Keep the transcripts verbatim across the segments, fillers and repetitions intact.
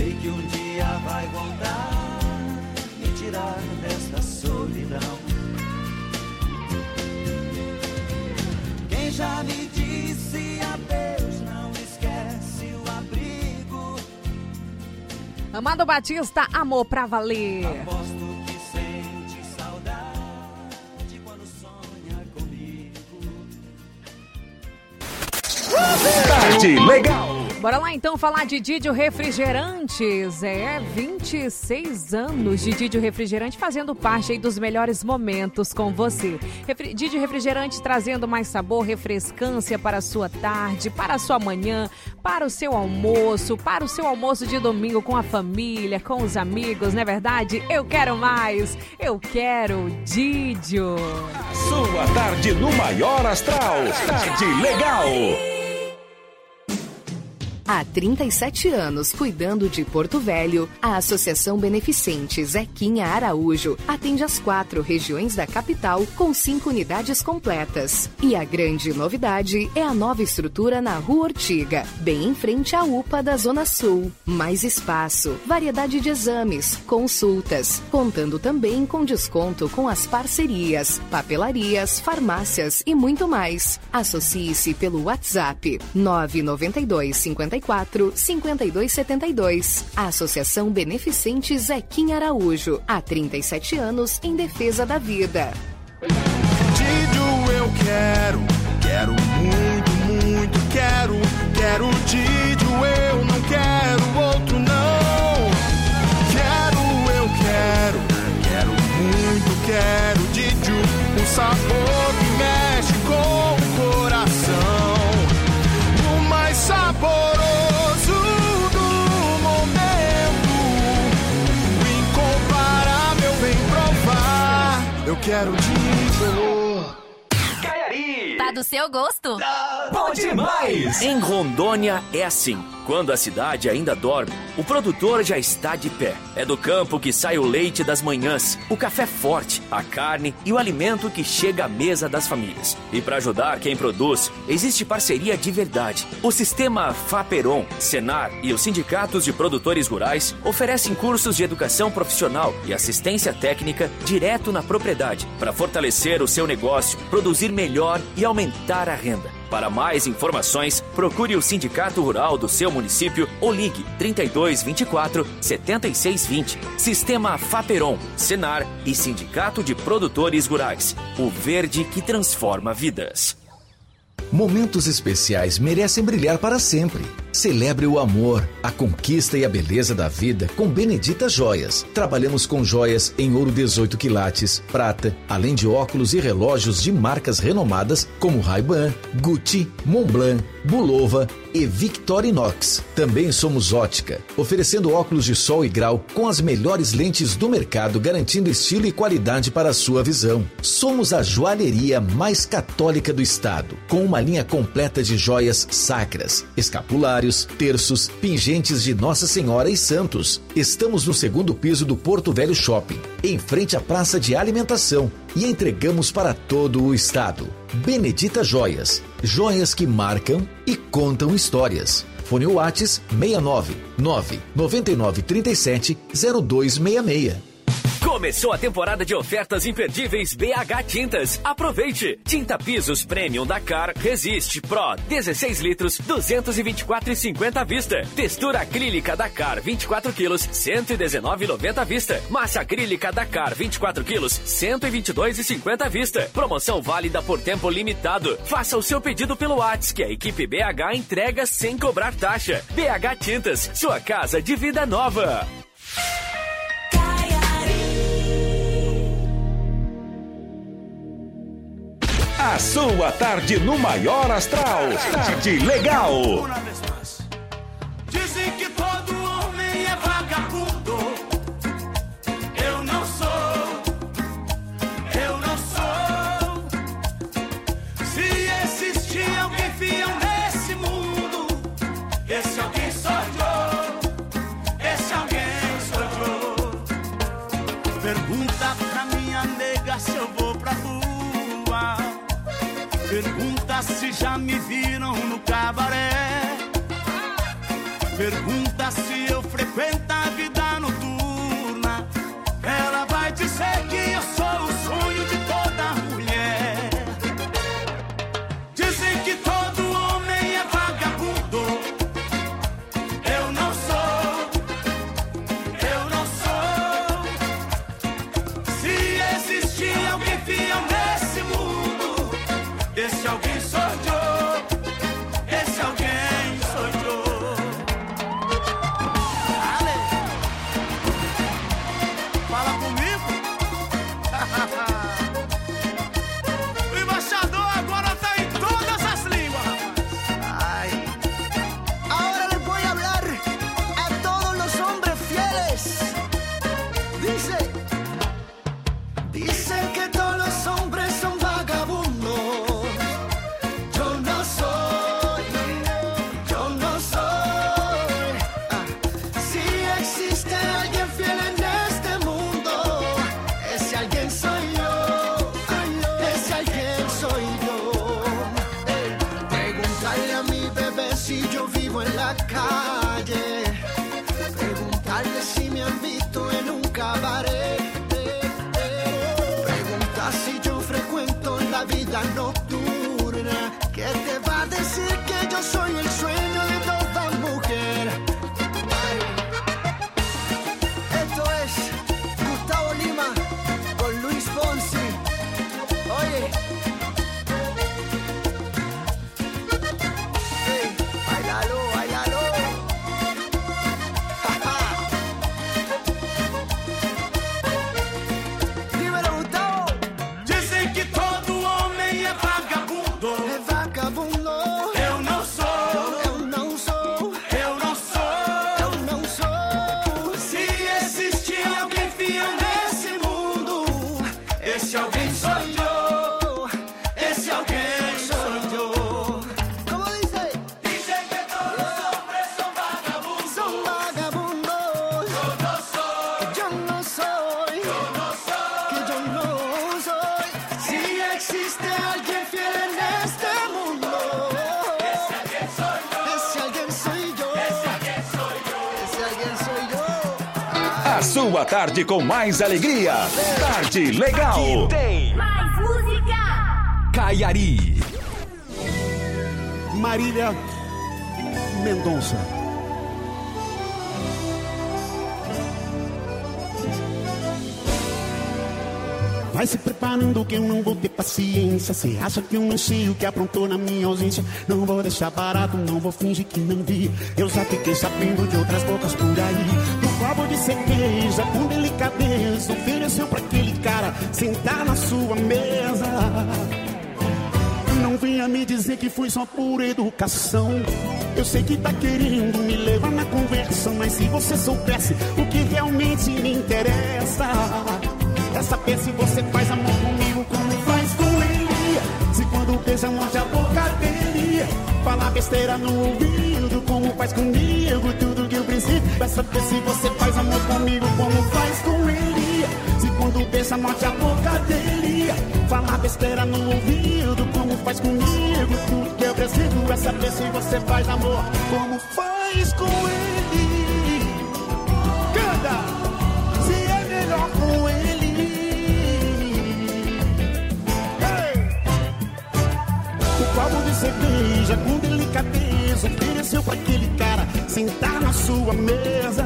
sei que um dia vai voltar, me tirar desta solidão. Quem já me disse adeus não esquece o abrigo. Amado Batista, amor pra valer. Aposto que sente saudade quando sonha comigo. Tarde legal. Bora lá então falar de Didio Refrigerantes. É, vinte e seis anos de Didio Refrigerante fazendo parte aí dos melhores momentos com você. Refri- Didio Refrigerante trazendo mais sabor, refrescância para a sua tarde, para a sua manhã, para o seu almoço, para o seu almoço de domingo com a família, com os amigos, não é verdade? Eu quero mais, eu quero Didio. Sua tarde no maior astral. Tarde legal. Há trinta e sete anos cuidando de Porto Velho, a Associação Beneficente Zequinha Araújo atende as quatro regiões da capital com cinco unidades completas. E a grande novidade é a nova estrutura na Rua Ortiga, bem em frente à U P A da Zona Sul. Mais espaço, variedade de exames, consultas, contando também com desconto com as parcerias, papelarias, farmácias e muito mais. Associe-se pelo WhatsApp nove nove dois cinco quatro, cinco dois sete dois. A Associação Beneficente Zequinha Araújo, há trinta e sete anos em defesa da vida. Didio eu quero, quero muito, muito, quero, quero Didio, eu não quero outro não. Quero, eu quero, quero muito, quero Didio, um sabor que mexe com o coração, o mais sabor. Eu quero Didio. Caiari. Tá do seu gosto? Tá bom demais. Em Rondônia é assim. Quando a cidade ainda dorme, o produtor já está de pé. É do campo que sai o leite das manhãs, o café forte, a carne e o alimento que chega à mesa das famílias. E para ajudar quem produz, existe parceria de verdade. O sistema Faperon, Senar e os sindicatos de produtores rurais oferecem cursos de educação profissional e assistência técnica direto na propriedade para fortalecer o seu negócio, produzir melhor e aumentar a renda. Para mais informações, procure o Sindicato Rural do seu município ou ligue trinta e dois, vinte e quatro, setenta e seis vinte. Sistema Faperon, Senar e Sindicato de Produtores Rurais. O verde que transforma vidas. Momentos especiais merecem brilhar para sempre. Celebre o amor, a conquista e a beleza da vida com Benedita Joias. Trabalhamos com joias em ouro dezoito quilates, prata, além de óculos e relógios de marcas renomadas como Ray-Ban, Gucci, Montblanc, Bulova e Victorinox. Também somos ótica, oferecendo óculos de sol e grau com as melhores lentes do mercado, garantindo estilo e qualidade para a sua visão. Somos a joalheria mais católica do estado, com uma linha completa de joias sacras, escapulários, terços, pingentes de Nossa Senhora e santos. Estamos no segundo piso do Porto Velho Shopping, em frente à praça de alimentação, e entregamos para todo o estado. Benedita Joias, joias que marcam e contam histórias. Fone Whats seis nove nove nove nove três sete zero dois seis seis. Começou a temporada de ofertas imperdíveis B H Tintas. Aproveite! Tinta Pisos Premium da Car Resiste Pro dezesseis litros, duzentos e vinte e quatro reais e cinquenta centavos à vista. Textura acrílica da Car vinte e quatro quilos, cento e dezenove reais e noventa centavos à vista. Massa acrílica da Car vinte e quatro quilos, cento e vinte e dois reais e cinquenta centavos à vista. Promoção válida por tempo limitado. Faça o seu pedido pelo WhatsApp que a equipe B H entrega sem cobrar taxa. B H Tintas, sua casa de vida nova. A sua tarde no maior astral. Tarde legal. Dizem que todo homem é vagabundo. Eu não sou. Eu não sou. Se existir alguém fiel nesse mundo, esse alguém sou eu. Esse alguém sou eu. Pergunta pra minha nega se eu vou pra rua. Pergunta se já me viram no cabaré. pergunta se eu frequento a vida noturna, ela vai dizer que eu sou o sonho de toda mulher. Dizem que todo homem é vagabundo, eu não sou, eu não sou. Se existir alguém fiel nesse mundo, esse alguém sou eu, esse alguém sou eu. Ale, fala comigo. O embaixador agora tá em todas as línguas, rapaz. Ai. Ahora les voy a hablar a todos los hombres fieles. Dice, dicen que todos los hombres son vagabundos. Yo no soy, yo no soy. Ah, si existe alguien fiel en este mundo, ese alguien soy yo. Ese alguien soy yo. Ey, preguntarle a mi bebé si yo vivo en la calle. Preguntarle si me han visto en un cabaret. Preguntar si yo frecuento la vida nocturna. ¿Qué te va a decir que yo soy el sueño de toda mujer? Ay. Esto es Gustavo Lima con Luis Fonsi. Oye. Hey, bailalo, bailalo. Ja, ja. Dímelo, Gustavo. Dizem que todo homem é vagabundo, Es vagabundo. eu não sou, Eu não sou. eu não sou. Eu não sou. Se existir alguém fiel nesse mundo, esse alguém sou eu, esse alguém sou eu. ¿Cómo dice? Dizem que todos os hombres são vagabundos, Son vagabundos. eu não sou, Yo no soy. eu não sou. Que yo no soy. Si existe alguien fiel en este mundo, Esse alguém sou eu, ese alguien soy yo. esse alguém sou eu. Ese alguien soy yo. A sua tarde com mais alegria. Tarde Legal. Tem Mais música! Caiari. Marília Mendonça. Vai se preparando que eu não vou ter paciência. Cê acha que eu não sei o que aprontou na minha ausência? Não vou deixar barato, não vou fingir que não vi. Eu já fiquei sabendo de outras bocas por aí. No copo de cerveja, com delicadeza, ofereceu pra aquele cara sentar na sua mesa. Não venha me dizer que foi só por educação. Eu sei que tá querendo me levar na conversa, mas se você soubesse o que realmente me interessa, é saber se você faz amor comigo como faz com ele. Se quando beija morde a boca dele, fala besteira no ouvido como faz comigo. Tudo que eu preciso é saber se você faz amor comigo como faz com ele. Se quando beija morde a boca dele, fala besteira no ouvido como faz comigo. Tudo que eu preciso é saber se você faz amor como faz com ele. Canta! Se é melhor com ele. Copo de cerveja com delicadeza ofereceu pra aquele cara sentar na sua mesa.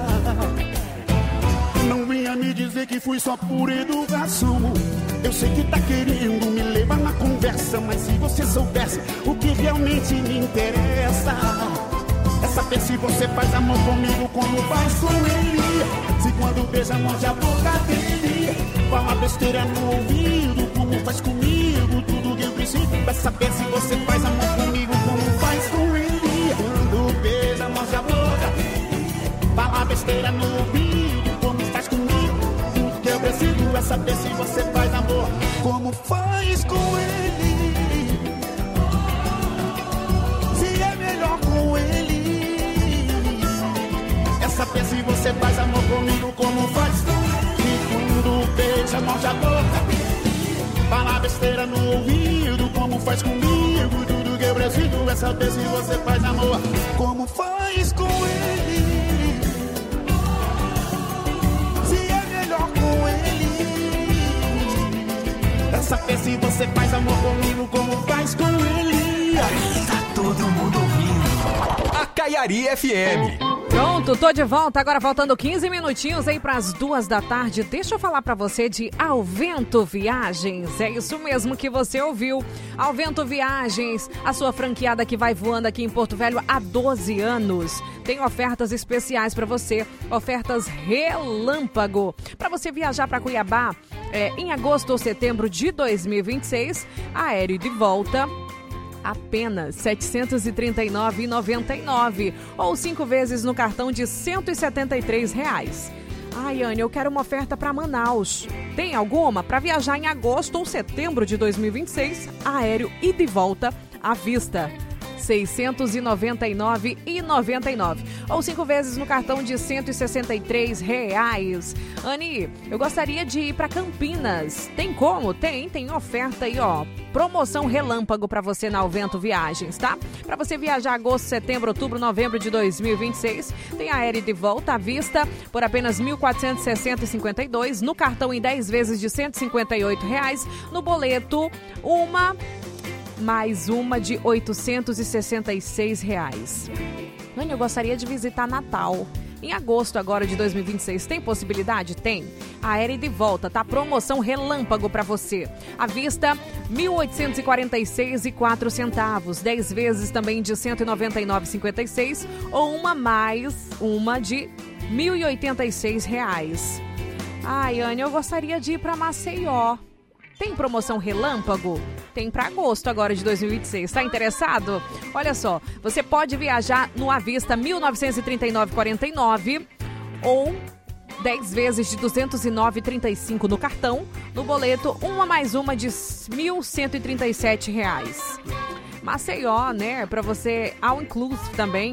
Não venha me dizer que fui só por educação. Eu sei que tá querendo me levar na conversa, mas se você soubesse o que realmente me interessa, é saber se você faz amor comigo como faz com ele. Se quando beija morde a boca dele, fala besteira no ouvido como faz comigo. Tudo que eu preciso é saber se você faz amor comigo como faz com ele. Quando beija morde a boca dele, fala besteira no ouvido como faz comigo. Tudo que eu preciso é saber se você faz amor como faz com ele. Se é melhor com ele, é saber se você faz amor comigo como faz com ele. E quando beija morde a boca, fala besteira no ouvido como faz comigo. Tudo que eu preciso é saber se você faz amor como faz com ele. você faz amor comigo como faz com ele. Tá todo mundo ouvindo. A Caiari F M. Pronto, tô de volta. Agora faltando quinze minutinhos aí para as duas da tarde. Deixa eu falar para você de Alvento Viagens. É isso mesmo que você ouviu. Alvento Viagens, a sua franqueada que vai voando aqui em Porto Velho há doze anos. Tem ofertas especiais para você, ofertas relâmpago. Para você viajar para Cuiabá é, em agosto ou setembro de dois mil e vinte e seis, aéreo de volta apenas setecentos e trinta e nove reais e noventa e nove centavos ou cinco vezes no cartão de cento e setenta e três reais. Ai, Anne, eu quero uma oferta para Manaus. Tem alguma? Para viajar em agosto ou setembro de dois mil e vinte e seis, aéreo e de volta à vista. seiscentos e noventa e nove reais e noventa e nove centavos ou cinco vezes no cartão de cento e sessenta e três reais. Anne, eu gostaria de ir para Campinas. Tem como? Tem, tem oferta aí, ó. Promoção relâmpago para você na Alvento Viagens, tá? Para você viajar agosto, setembro, outubro, novembro de dois mil e vinte e seis, tem aéreo de volta à vista por apenas mil quatrocentos e sessenta reais e cinquenta e dois centavos, no cartão em dez vezes de cento e cinquenta e oito reais, no boleto uma mais uma de oitocentos e sessenta e seis reais. Anne, eu gostaria de visitar Natal. Em agosto agora de dois mil e vinte e seis, tem possibilidade? Tem. Aéreo de volta, tá? Promoção relâmpago para você. À vista, mil oitocentos e quarenta e seis reais e quatro centavos. dez vezes também de cento e noventa e nove reais e cinquenta e seis centavos ou uma mais uma de mil e oitenta e seis reais. Ai, Anne, eu gostaria de ir para Maceió. Tem promoção relâmpago? Tem para agosto agora de dois mil e vinte e seis. Está interessado? Olha só, você pode viajar no à vista mil novecentos e trinta e nove reais e quarenta e nove centavos ou dez vezes de duzentos e nove reais e trinta e cinco centavos no cartão. No boleto, uma mais uma de mil cento e trinta e sete reais. Maceió, né? Para você, all inclusive também.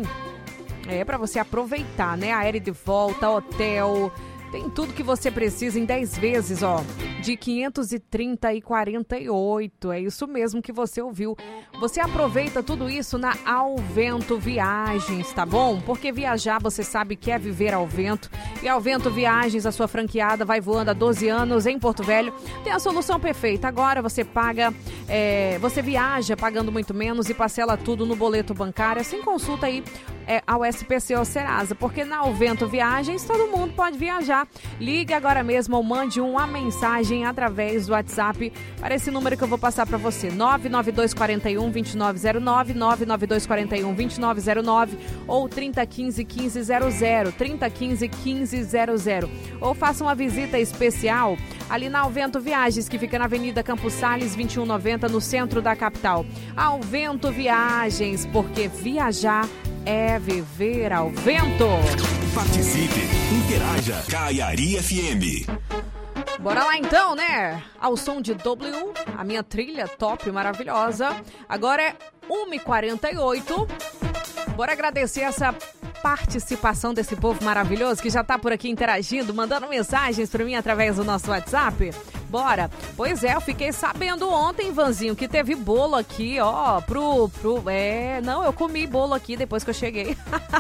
É para você aproveitar, né? Aéreo de volta, hotel. Tem tudo que você precisa em dez vezes, ó, de quinhentos e trinta reais e quarenta e oito centavos. É isso mesmo que você ouviu. Você aproveita tudo isso na Alvento Viagens, tá bom? Porque viajar, você sabe que é viver ao vento. E Alvento Viagens, a sua franqueada, vai voando há doze anos em Porto Velho. Tem a solução perfeita. Agora você paga, é, você viaja pagando muito menos e parcela tudo no boleto bancário. Assim, consulta aí é, ao S P C ou Serasa, porque na Alvento Viagens todo mundo pode viajar. Ligue agora mesmo ou mande uma mensagem através do WhatsApp para esse número que eu vou passar para você, nove nove dois quatro um, dois nove zero nove, nove nove dois quatro um, dois nove zero nove ou trinta quinze quinze zero zero, trinta quinze quinze zero zero. Ou faça uma visita especial ali na Alvento Viagens, que fica na Avenida Campos Sales, vinte e um noventa, no centro da capital. Alvento Viagens, porque viajar é viver ao vento. Participe, interaja. Caiari F M. Bora lá então, né? Ao som de W, a minha trilha top, maravilhosa. Agora é uma e quarenta e oito. Bora agradecer essa participação desse povo maravilhoso que já tá por aqui interagindo, mandando mensagens para mim através do nosso WhatsApp. Bora! Pois é, eu fiquei sabendo ontem, Vanzinho, que teve bolo aqui, ó, pro, pro... É, não, eu comi bolo aqui depois que eu cheguei.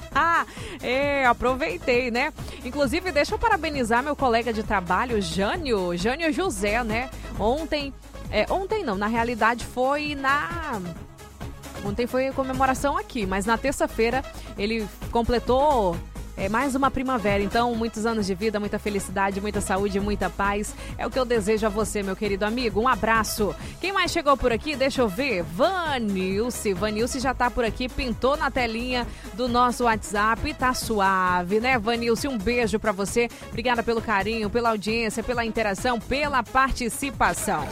É, aproveitei, né? Inclusive, deixa eu parabenizar meu colega de trabalho, Jânio, Jânio José, né? Ontem, é, ontem não, na realidade foi na... Ontem foi comemoração aqui, mas na terça-feira ele completou é, mais uma primavera. Então, muitos anos de vida, muita felicidade, muita saúde, muita paz. É o que eu desejo a você, meu querido amigo. Um abraço. Quem mais chegou por aqui? Deixa eu ver. Vanilce. Vanilce já tá por aqui, pintou na telinha do nosso WhatsApp. Tá suave, né, Vanilce? Um beijo pra você. Obrigada pelo carinho, pela audiência, pela interação, pela participação.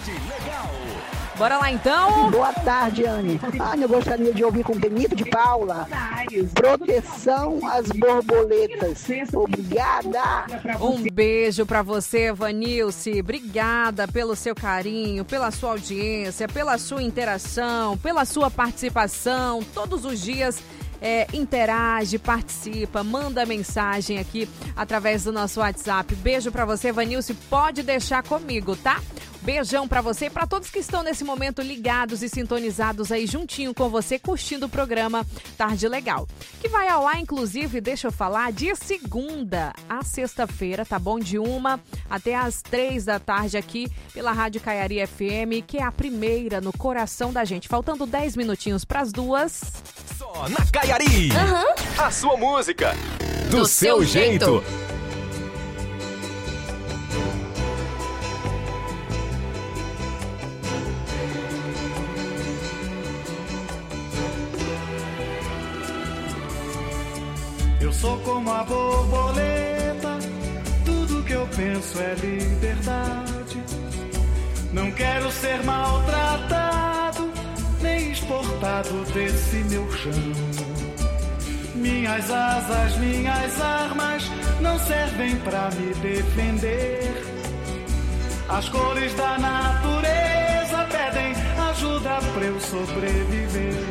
Bora lá, então. Boa tarde, Anne. Anne, eu gostaria de ouvir com Benito de Paula. Proteção às borboletas. Obrigada. Um beijo pra você, Vanilce. Obrigada pelo seu carinho, pela sua audiência, pela sua interação, pela sua participação. Todos os dias é, interage, participa, manda mensagem aqui através do nosso WhatsApp. Beijo pra você, Vanilce. Pode deixar comigo, tá? Beijão pra você e pra todos que estão nesse momento ligados e sintonizados aí juntinho com você, curtindo o programa Tarde Legal. Que vai ao ar, inclusive, deixa eu falar, de segunda a sexta-feira, tá bom? De uma até as três da tarde aqui pela Rádio Caiari F M, que é a primeira no coração da gente. Faltando dez minutinhos pras duas. Só na Caiari. Uhum. A sua música. Do, Do seu, seu jeito. jeito. Eu sou como a borboleta, tudo que eu penso é liberdade. Não quero ser maltratado, nem exportado desse meu chão. Minhas asas, minhas armas não servem pra me defender. As cores da natureza pedem ajuda pra eu sobreviver.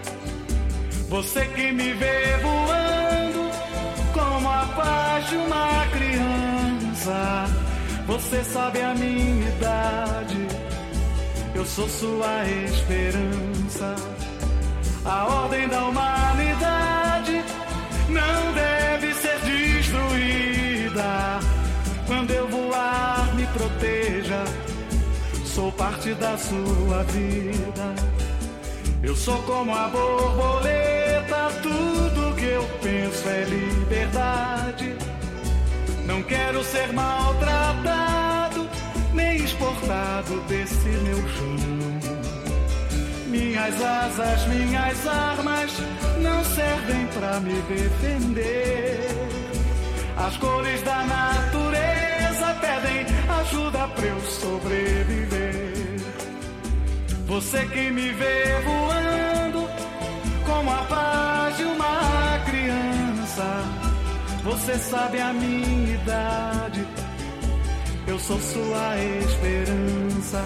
Você que me vê voando como a paz de uma criança, você sabe a minha idade, eu sou sua esperança. A ordem da humanidade não deve ser destruída. Quando eu voar, me proteja, sou parte da sua vida. Eu sou como a borboleta, tudo que eu penso é liberdade. Não quero ser maltratado, nem exportado desse meu chão. Minhas asas, minhas armas não servem pra me defender. As cores da natureza pedem ajuda pra eu sobreviver. Você que me vê voando como a paz de uma criança, você sabe a minha idade, eu sou sua esperança.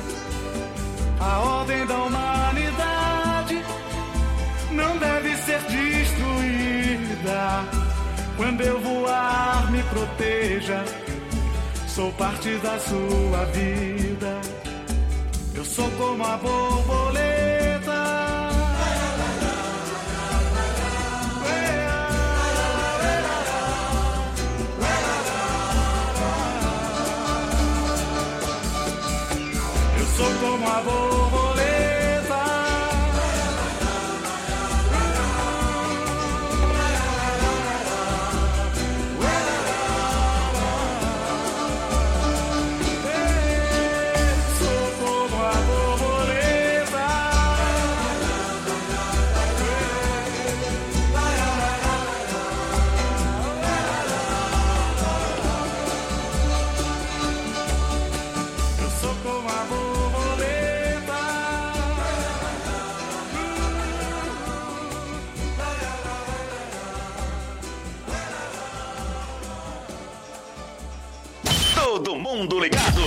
A ordem da humanidade não deve ser destruída. Quando eu voar, me proteja, sou parte da sua vida. Eu sou como a borboleta. Eu sou como a borboleta. Todo mundo ligado.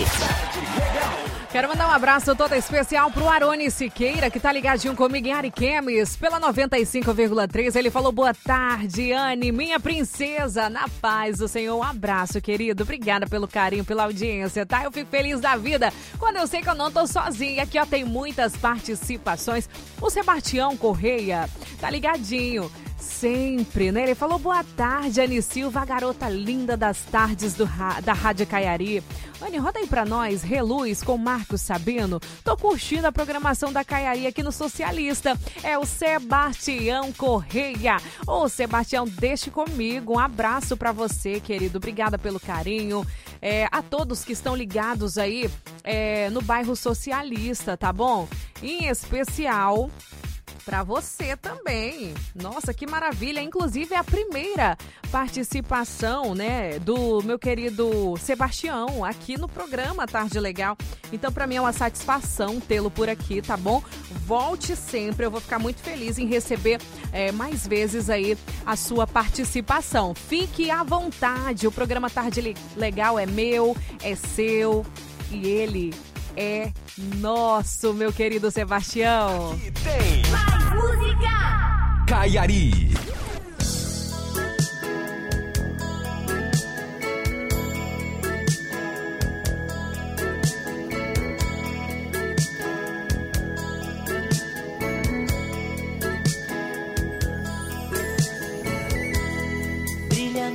Quero mandar um abraço todo especial pro Arone Siqueira, que tá ligadinho comigo em Ariquemes, pela noventa e cinco vírgula três. Ele falou, boa tarde, Anne, minha princesa, na paz do Senhor. Um abraço, querido. Obrigada pelo carinho, pela audiência, tá? Eu fico feliz da vida quando eu sei que eu não tô sozinha. Aqui, ó, tem muitas participações. O Sebastião Correia tá ligadinho. Sempre, né? Ele falou, boa tarde, Anne Silva, a garota linda das tardes do, da Rádio Caiari. Anne, roda aí pra nós, Reluz com Marcos Sabino. Tô curtindo a programação da Caiari aqui no Socialista. É o Sebastião Correia. Ô, Sebastião, deixe comigo. Um abraço pra você, querido. Obrigada pelo carinho. É, a todos que estão ligados aí é, no bairro Socialista, tá bom? Em especial para você também. Nossa, que maravilha. Inclusive, é a primeira participação, né, do meu querido Sebastião aqui no programa Tarde Legal. Então, para mim é uma satisfação tê-lo por aqui, tá bom? Volte sempre. Eu vou ficar muito feliz em receber é, mais vezes aí a sua participação. Fique à vontade. O programa Tarde Legal é meu, é seu e ele é nosso, meu querido Sebastião. Aqui tem mais música. Caiari.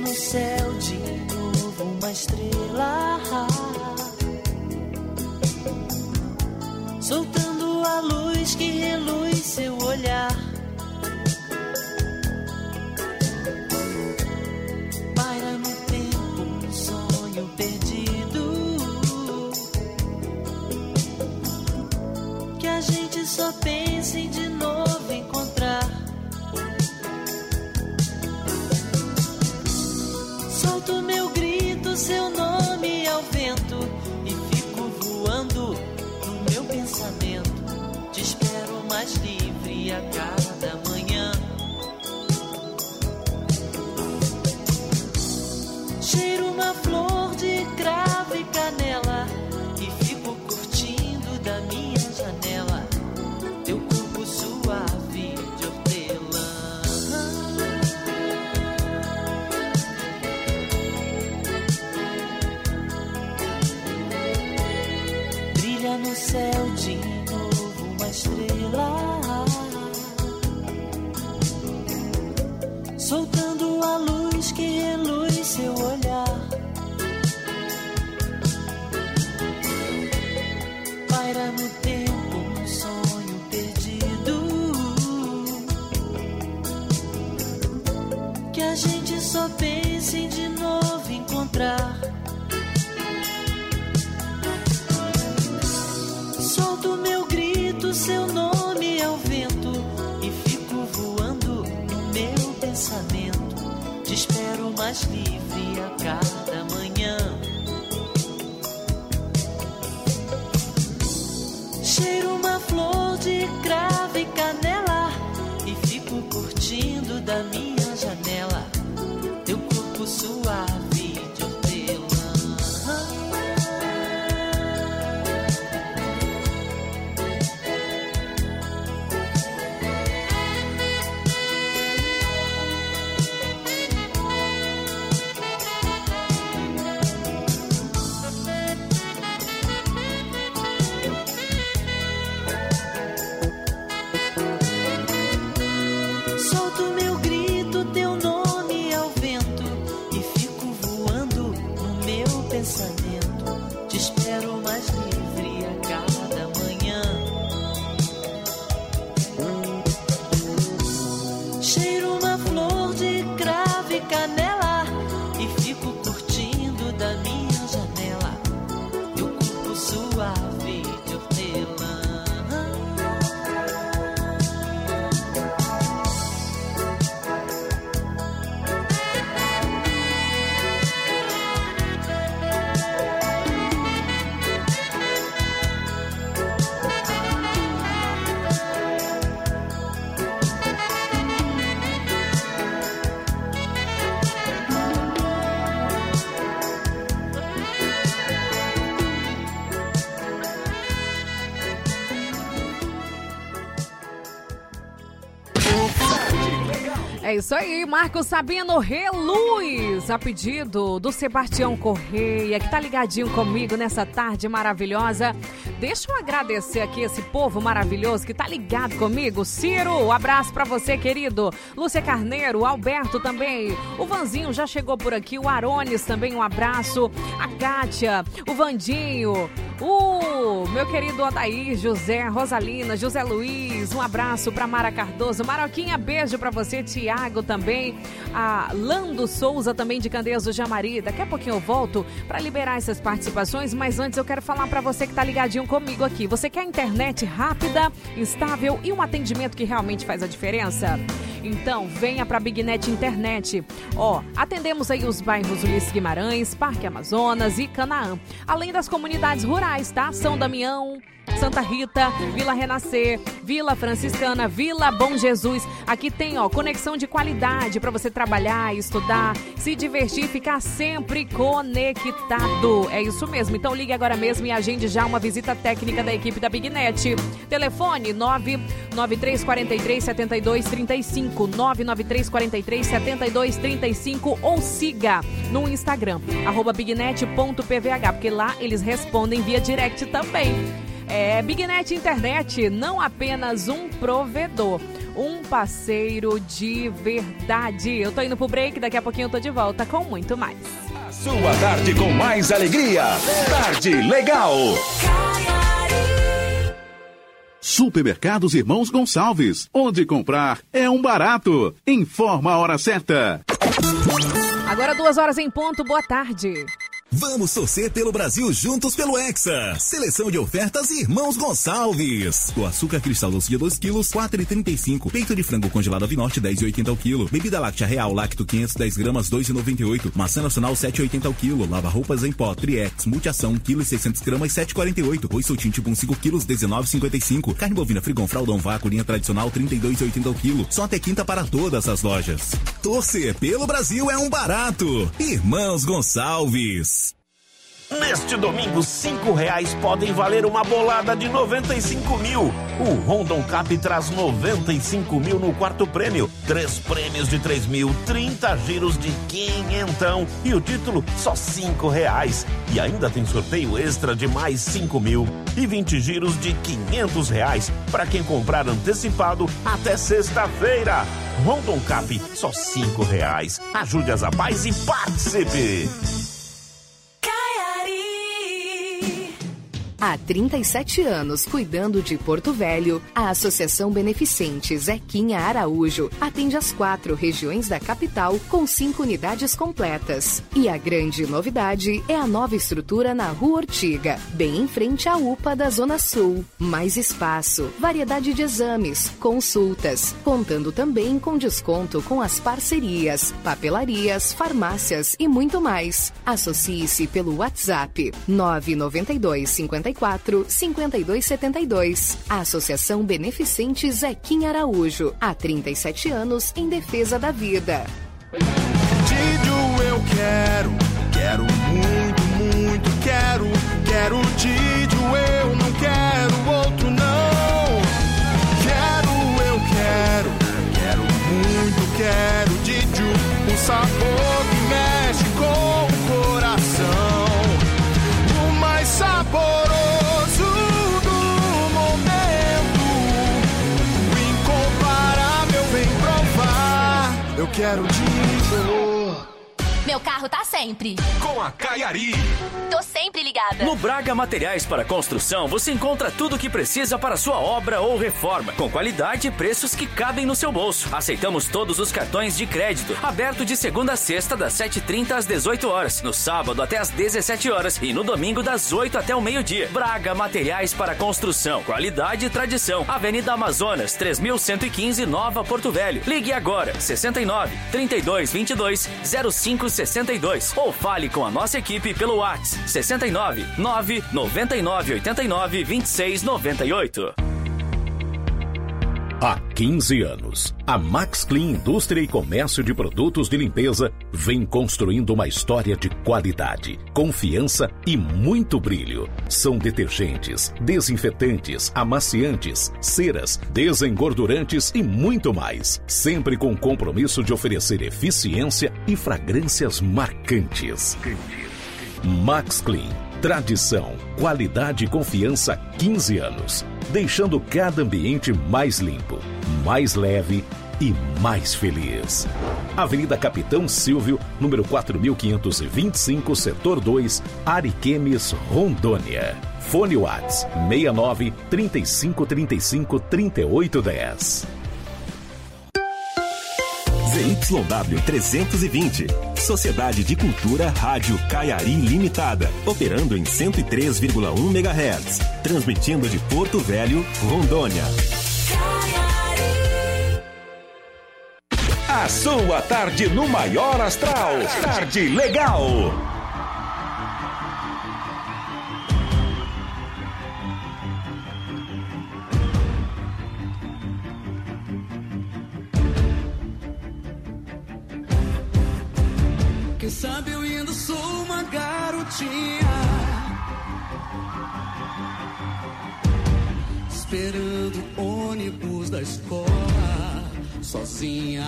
no céu de novo uma estrela, soltando a luz que reluz seu olhar. Paira no tempo um sonho perdido, que a gente só pensa em de novo encontrar. Solto meu grito, seu nome ao vento, e fico voando no meu pensamento. Te espero mais livre a cada manhã. Cheiro uma flor de cravo e canela, e fico curtindo da minha janela teu corpo suave de hortelã. Brilha no céu de novo uma estrela, soltando a luz que reluz seu olhar. Paira no tempo um sonho perdido, que a gente só pensa em de novo encontrar. Solto meu grito, seu nome ao vento, e fico voando no meu pensamento. Te espero mais livre a cada manhã. Cheiro uma flor de cravo e canela, e fico curtindo da minha janela teu corpo suave de hortelã. Solto meu grito, teu nome ao vento, e fico voando no meu pensamento. Te espero mais livre a cada manhã. Cheiro uma flor de cravo e canela, e fico curtindo da minha janela teu corpo suave de hortelã. É isso aí, Marcos Sabino Reluz, a pedido do Sebastião Correia, que tá ligadinho comigo nessa tarde maravilhosa. Deixa eu agradecer aqui esse povo maravilhoso que tá ligado comigo. Ciro, um abraço pra você, querido. Lúcia Carneiro, Alberto também. O Vanzinho já chegou por aqui, o Arones também, um abraço. A Kátia, o Vandinho, o meu querido Odair, José, Rosalina, José Luiz, um abraço pra Mara Cardoso. Maroquinha, beijo pra você, Tiago também. A Lando Souza também de Candeias do Jamari. Daqui a pouquinho eu volto pra liberar essas participações, mas antes eu quero falar pra você que tá ligadinho comigo aqui. Você quer internet rápida, estável e um atendimento que realmente faz a diferença? Então, venha para a BigNet Internet. Ó, atendemos aí os bairros Ulisses Guimarães, Parque Amazonas e Canaã. Além das comunidades rurais, tá? São Damião, Santa Rita, Vila Renascer, Vila Franciscana, Vila Bom Jesus. Aqui tem, ó, conexão de qualidade para você trabalhar, estudar, se divertir e ficar sempre conectado. É isso mesmo. Então ligue agora mesmo e agende já uma visita técnica da equipe da BigNet. Telefone nove nove três quatro três sete dois três cinco, nove nove três quatro três sete dois três cinco ou siga no Instagram, arroba bignet ponto p v h, porque lá eles respondem via direct também. É, BigNet Internet, não apenas um provedor. um parceiro de verdade. Eu tô indo pro break, daqui a pouquinho eu tô de volta com muito mais. Sua tarde com mais alegria. Tarde Legal. Supermercados Irmãos Gonçalves, onde comprar é um barato. Informa a hora certa. Agora duas horas em ponto, boa tarde. Vamos torcer pelo Brasil juntos pelo Hexa. Seleção de ofertas Irmãos Gonçalves. O açúcar cristal doce de dois quilos, quatro reais e trinta e cinco. Peito de frango congelado Avinote, dez reais e oitenta ao quilo. Bebida láctea Real Lacto quinhentos e dez gramas, dois reais e noventa e oito. Maçã nacional, sete reais e oitenta ao quilo. Lava roupas em pó Triex Multiação, um quilo e seiscentos gramas, sete reais e quarenta e oito. Oi soltinho tipo cinco quilos, dezenove reais e cinquenta e cinco. Carne bovina Frigon Fraldão Vácuo, linha tradicional, trinta e dois reais e oitenta ao quilo. Só até quinta para todas as lojas. Torcer pelo Brasil é um barato. Irmãos Gonçalves. Neste domingo, cinco reais podem valer uma bolada de noventa e cinco mil. O Rondon Cap traz noventa e cinco mil no quarto prêmio. Três prêmios de três mil, trinta giros de quinhentão. E o título, só cinco reais. E ainda tem sorteio extra de mais cinco mil. E vinte giros de quinhentos reais. Para quem comprar antecipado até sexta-feira. Rondon Cap, só cinco reais. Ajude as rapazes e participe! Há trinta e sete anos cuidando de Porto Velho, a Associação Beneficente Zequinha Araújo atende as quatro regiões da capital com cinco unidades completas. E a grande novidade é a nova estrutura na Rua Ortiga, bem em frente à U P A da Zona Sul. Mais espaço, variedade de exames, consultas, contando também com desconto com as parcerias, papelarias, farmácias e muito mais. Associe-se pelo WhatsApp nove nove dois cinco quatro, cinquenta e dois setenta e dois. A Associação Beneficente Zequinha Araújo, há trinta e sete anos em defesa da vida. Didio eu quero, quero muito, muito, quero, quero Didio, eu não quero outro não. Quero, eu quero, quero muito, quero Didio, um sabor que mexe com o coração. O mais saboroso eu quero Didio. Meu carro tá sempre com a Caiari. Tô sempre ligada. No Braga Materiais para Construção, você encontra tudo o que precisa para sua obra ou reforma, com qualidade e preços que cabem no seu bolso. Aceitamos todos os cartões de crédito. Aberto de segunda a sexta, das sete e trinta às dezoito horas. No sábado até às dezessete horas. E no domingo, das oito até o meio-dia. Braga Materiais para Construção. Qualidade e tradição. Avenida Amazonas, três mil cento e quinze, Nova Porto Velho. Ligue agora, sessenta e nove, trinta e dois, vinte e dois, zero cinco sessenta e dois. Ou fale com a nossa equipe pelo WhatsApp sessenta e nove, nove nove nove oito nove, vinte e seis noventa e oito. Há quinze anos, a Max Clean Indústria e Comércio de Produtos de Limpeza vem construindo uma história de qualidade, confiança e muito brilho. São detergentes, desinfetantes, amaciantes, ceras, desengordurantes e muito mais. Sempre com o compromisso de oferecer eficiência e fragrâncias marcantes. Max Clean. Tradição, qualidade e confiança há quinze anos, deixando cada ambiente mais limpo, mais leve e mais feliz. Avenida Capitão Silvio, número quatro mil quinhentos e vinte e cinco, setor dois, Ariquemes, Rondônia. Fone Whats sessenta e nove, trinta e cinco, trinta e cinco, trinta e oito, dez. Z Y W trezentos e vinte. Sociedade de Cultura Rádio Caiari Limitada. Operando em cento e três vírgula um megahertz. Transmitindo de Porto Velho, Rondônia. A sua tarde no maior astral. Tarde Legal. Quem sabe eu ainda sou uma garotinha, esperando o ônibus da escola, sozinha,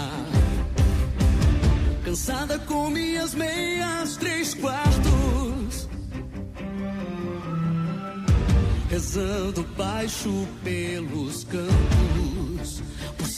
cansada com minhas meias três quartos, rezando baixo pelos campos, por ser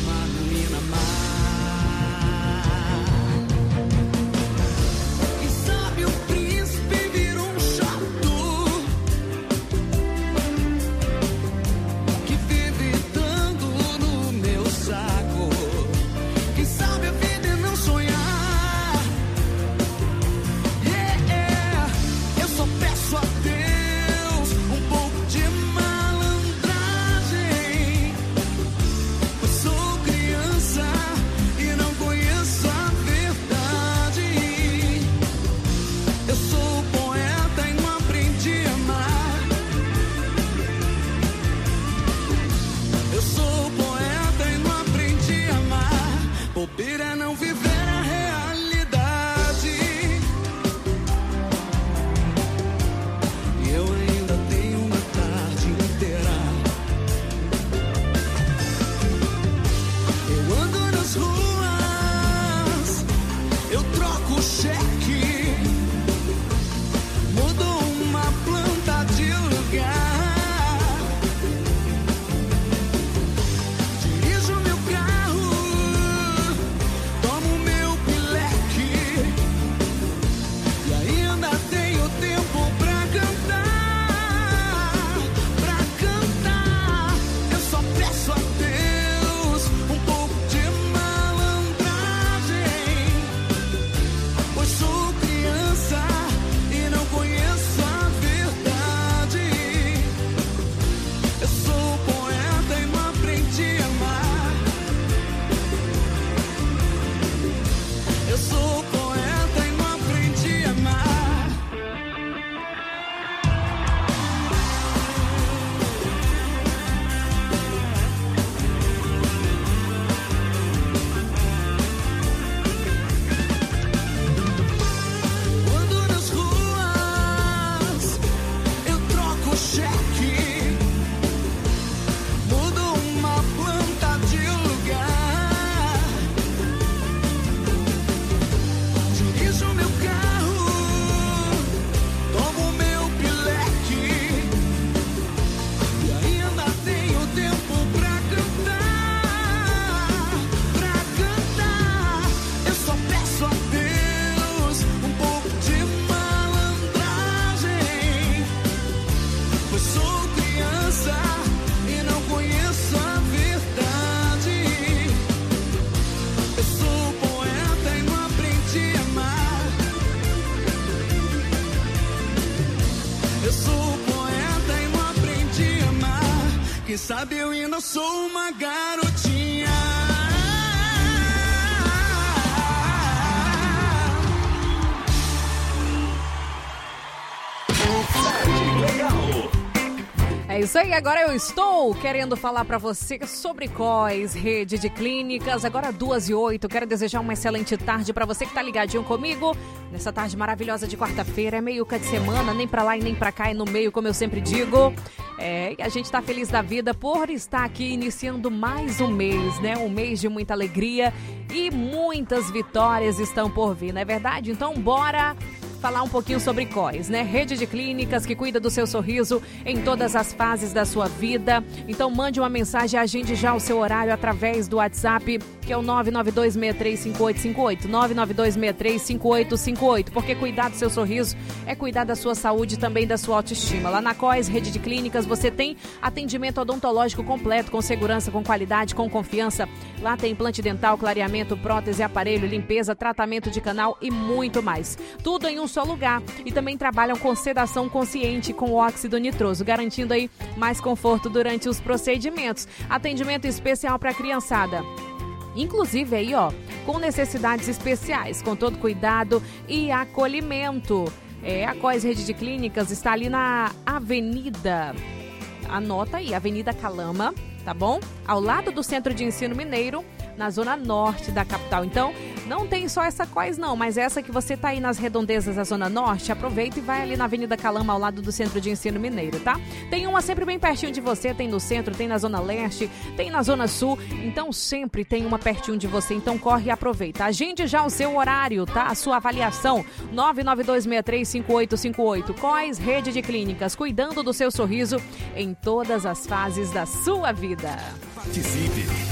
Sabe, eu ainda sou uma garotinha. É isso aí, agora eu estou querendo falar para você sobre C O S, rede de clínicas, agora duas e oito. Quero desejar uma excelente tarde para você que tá ligadinho comigo nessa tarde maravilhosa de quarta-feira. É meiuca de semana, nem para lá e nem para cá, é no meio, como eu sempre digo. É, e a gente tá feliz da vida por estar aqui iniciando mais um mês, né? Um mês de muita alegria e muitas vitórias estão por vir, não é verdade? Então bora falar um pouquinho sobre C O S, né? Rede de clínicas que cuida do seu sorriso em todas as fases da sua vida. Então mande uma mensagem, agende já o seu horário através do WhatsApp, que é o nove nove dois seis três cinco oito cinco oito, nove nove dois seis três cinco oito cinco oito, porque cuidar do seu sorriso é cuidar da sua saúde e também da sua autoestima. Lá na C O S, Rede de Clínicas, você tem atendimento odontológico completo, com segurança, com qualidade, com confiança. Lá tem implante dental, clareamento, prótese, aparelho, limpeza, tratamento de canal e muito mais. Tudo em um só lugar. E também trabalham com sedação consciente com óxido nitroso, garantindo aí mais conforto durante os procedimentos. Atendimento especial para a criançada. Inclusive aí, ó, com necessidades especiais, com todo cuidado e acolhimento. É, a C O S Rede de Clínicas está ali na Avenida, anota aí, Avenida Calama, tá bom? Ao lado do Centro de Ensino Mineiro, na zona norte da capital. Então, não tem só essa C O S não, mas essa que você tá aí nas redondezas da zona norte, aproveita e vai ali na Avenida Calama, ao lado do Centro de Ensino Mineiro, tá? Tem uma sempre bem pertinho de você, tem no centro, tem na zona leste, tem na zona sul, então sempre tem uma pertinho de você, então corre e aproveita. Agende já o seu horário, tá? A sua avaliação, nove nove dois seis três cinco oito cinco oito. C O S Rede de Clínicas, cuidando do seu sorriso em todas as fases da sua vida. Participe, interaja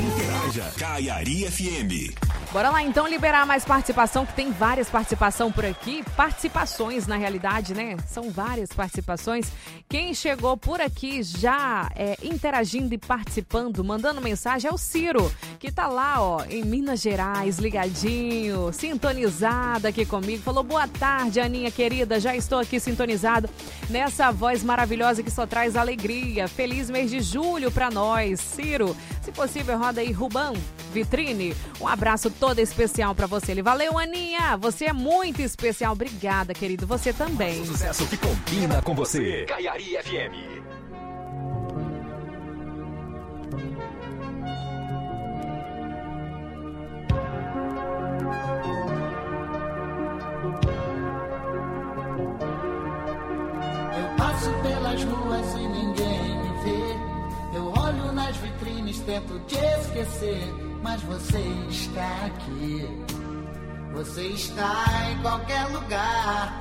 loja. Caiari F M. Bora lá então liberar mais participação, que tem várias participações por aqui. Participações, na realidade, né? São várias participações. Quem chegou por aqui já é, interagindo e participando, mandando mensagem é o Ciro, que tá lá, ó, em Minas Gerais, ligadinho, sintonizado aqui comigo. Falou, boa tarde, Aninha querida, já estou aqui sintonizado nessa voz maravilhosa que só traz alegria. Feliz mês de julho pra nós, Ciro. Se possível, roda aí, Ruban Vitrine. Um abraço todo especial pra você. Ele, valeu, Aninha. Você é muito especial. Obrigada, querido. Você também. Sucesso que combina com você. Caiari F M. Eu passo pelas ruas e ninguém me vê. Eu olho nas vitrines, tento te esquecer, mas você está aqui. Você está em qualquer lugar.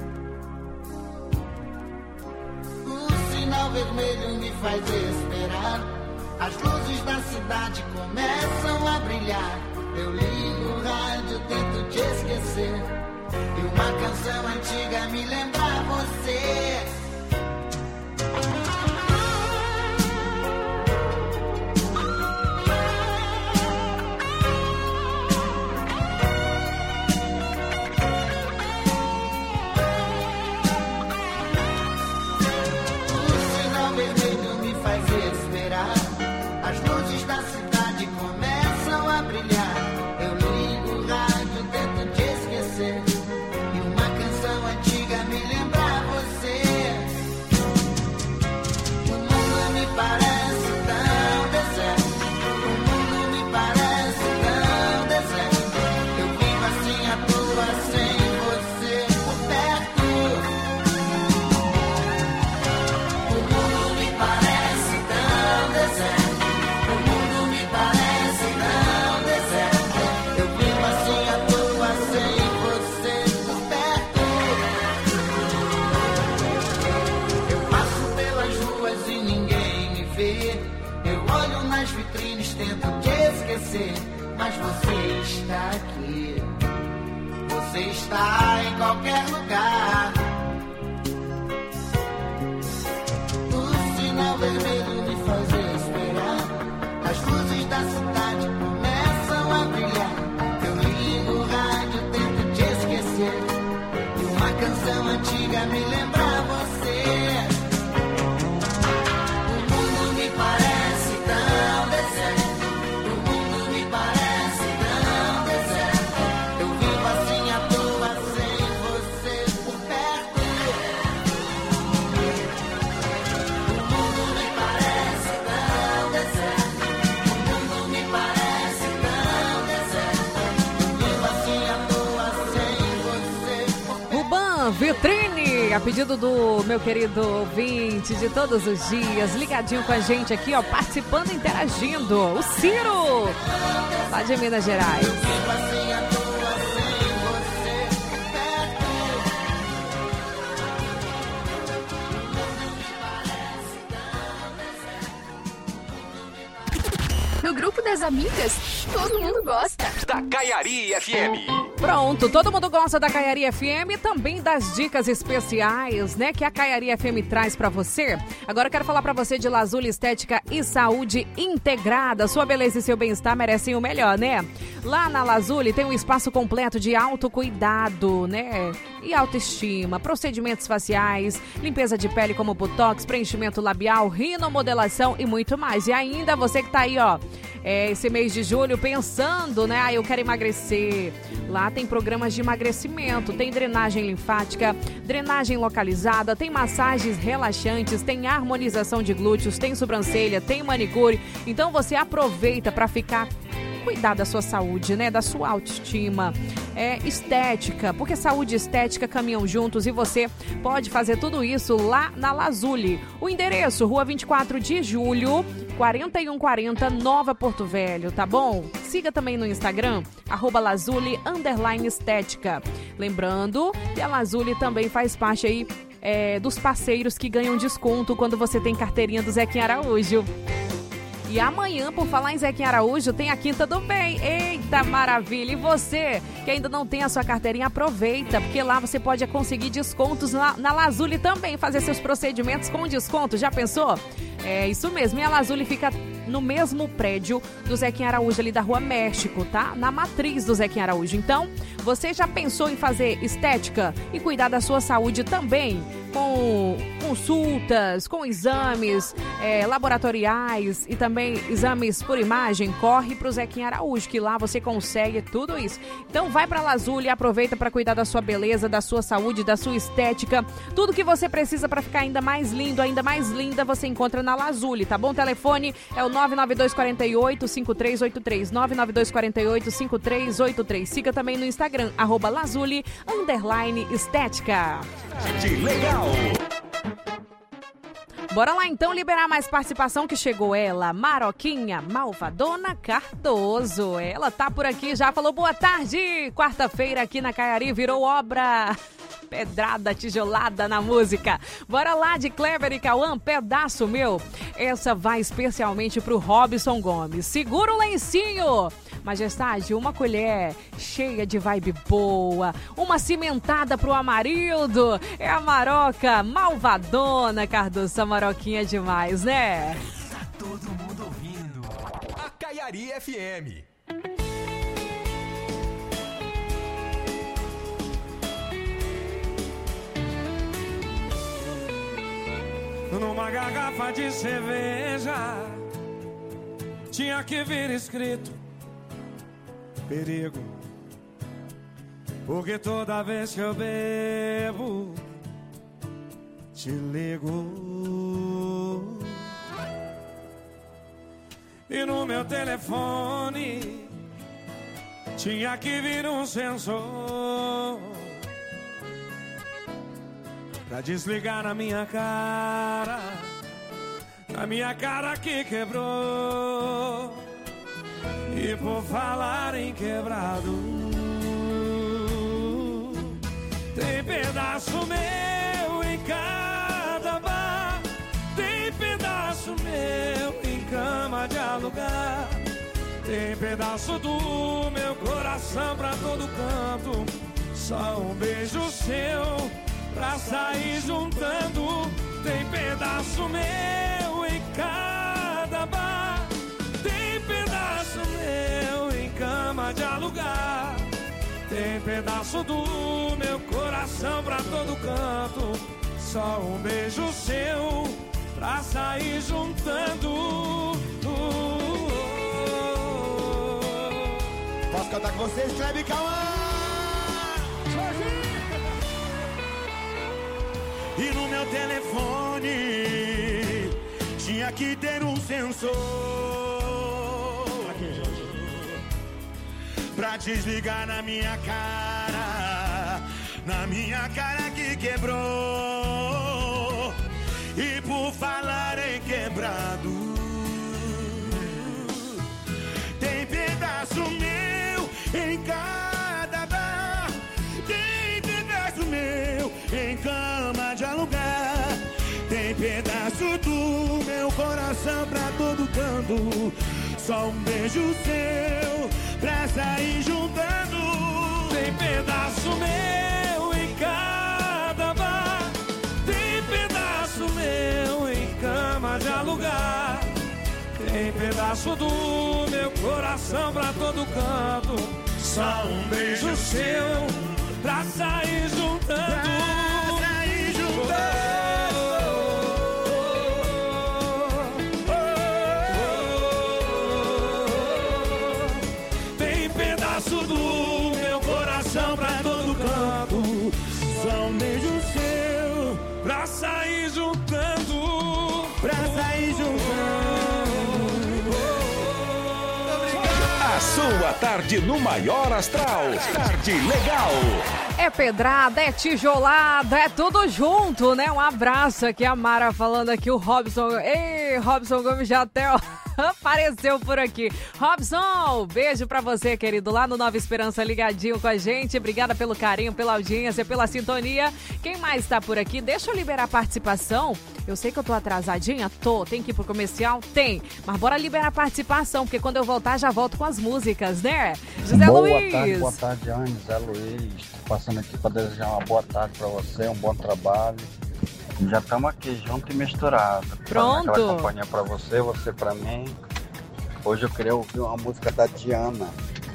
O sinal vermelho me faz esperar. As luzes da cidade começam a brilhar. Eu ligo o rádio, tento te esquecer, e uma canção antiga me lembra você. Mas você está aqui. Você está em qualquer lugar. O sinal vermelho me faz esperar. As luzes da cidade começam a brilhar. Eu ligo o rádio, tento te esquecer, e uma canção antiga me lembra você. O mundo me parece tão deserto. Vitrine, a pedido do meu querido ouvinte de todos os dias, ligadinho com a gente aqui, ó, participando, interagindo, o Ciro, lá de Minas Gerais. No grupo das amigas, todo mundo gosta. Da Caiari F M. Pronto, todo mundo gosta da Caiari F M e também das dicas especiais, né, que a Caiari F M traz pra você. Agora eu quero falar pra você de Lazuli Estética e Saúde Integrada. Sua beleza e seu bem-estar merecem o melhor, né? Lá na Lazuli tem um espaço completo de autocuidado, né? E autoestima, procedimentos faciais, limpeza de pele como botox, preenchimento labial, rinomodelação e muito mais. E ainda você que tá aí, ó, é, esse mês de julho pensando, né? Ah, eu quero emagrecer. Lá tem programas de emagrecimento, tem drenagem linfática, drenagem localizada, tem massagens relaxantes, tem harmonização de glúteos, tem sobrancelha, tem manicure. Então você aproveita para ficar cuidar da sua saúde, né? Da sua autoestima, é, estética, porque saúde e estética caminham juntos e você pode fazer tudo isso lá na Lazuli. O endereço, Rua vinte e quatro de julho, quarenta e um quarenta, Nova Porto Velho, tá bom? Siga também no Instagram, arroba Lazuli, underline estética. Lembrando que a Lazuli também faz parte aí é, dos parceiros que ganham desconto quando você tem carteirinha do Zequinha Araújo. E amanhã, por falar em Zequinha Araújo, tem a Quinta do Bem. Eita, maravilha! E você, que ainda não tem a sua carteirinha, aproveita, porque lá você pode conseguir descontos na, na Lazuli também, fazer seus procedimentos com desconto. Já pensou? É isso mesmo, e a Lazuli fica no mesmo prédio do Zequinha Araújo, ali da Rua México, tá? Na matriz do Zequinha Araújo. Então, você já pensou em fazer estética e cuidar da sua saúde também? Com consultas, com exames é, laboratoriais e também exames por imagem, corre pro Zequinha Araújo, que lá você consegue tudo isso. Então vai pra Lazuli, aproveita para cuidar da sua beleza, da sua saúde, da sua estética. Tudo que você precisa para ficar ainda mais lindo, ainda mais linda, você encontra na Lazuli, tá bom? O telefone é o nove nove dois quatro oito, cinco três oito três, nove nove dois quatro oito, cinco três oito três. Siga também no Instagram, arroba Lazuli, underline estética. De legal! Bora lá então liberar mais participação, que chegou ela, Maroquinha Malvadona Cardoso. Ela tá por aqui, já falou boa tarde. Quarta-feira aqui na Caiari virou obra. Pedrada, tijolada na música. Bora lá de Clever e Cauã, Pedaço Meu. Essa vai especialmente pro Robson Gomes. Segura o lencinho. Majestade, uma colher cheia de vibe boa, uma cimentada pro Amarildo. É a Maroca Malvadona Cardoso. A Maroquinha é demais, né? Tá todo mundo ouvindo a Caiari F M. Numa garrafa de cerveja tinha que vir escrito perigo, porque toda vez que eu bebo te ligo. E no meu telefone tinha que vir um sensor pra desligar na minha cara, na minha cara que quebrou. E por falar em quebrado, tem pedaço meu em cada bar, tem pedaço meu em cama de alugar, tem pedaço do meu coração pra todo canto, só um beijo seu pra sair juntando. Tem pedaço meu em cada bar, tem pedaço meu em cama de alugar, tem pedaço do meu coração pra todo canto, só um beijo seu pra sair juntando. Posso cantar com vocês, Cleber e Cauã? E no meu telefone tinha que ter um sensor pra desligar na minha cara, na minha cara que quebrou. E por falar em quebrado, tem pedaço meu em cada bar, tem pedaço meu em cama de alugar, tem pedaço do meu coração pra todo canto, só um beijo seu pra sair juntando. Tem pedaço meu em cada bar, tem pedaço meu em cama de alugar, tem pedaço do meu coração pra todo canto, só um beijo seu pra sair juntando. Pra sair juntando. Tem pedaço do meu coração pra todo canto, só um beijo seu pra sair juntando. Pra sair juntando. A sua tarde no maior astral. Tarde legal. É pedrada, é tijolada, é tudo junto, né? Um abraço aqui, a Mara falando aqui, o Robson. Ei, Ei, Robson Gomes já até ó, apareceu por aqui. Robson, beijo pra você, querido, lá no Nova Esperança, ligadinho com a gente. Obrigada pelo carinho, pela audiência, pela sintonia. Quem mais tá por aqui? Deixa eu liberar a participação. Eu sei que eu tô atrasadinha, tô. Tem que ir pro comercial? Tem. Mas bora liberar a participação, porque quando eu voltar, já volto com as músicas, né? José boa Luiz. Tarde, boa tarde, Anne. José Luiz. Tô passando aqui para desejar uma boa tarde para você, um bom trabalho. Já estamos aqui junto e misturado. Pronto. Aquela companhia para você, você para mim. Hoje eu queria ouvir uma música da Diana,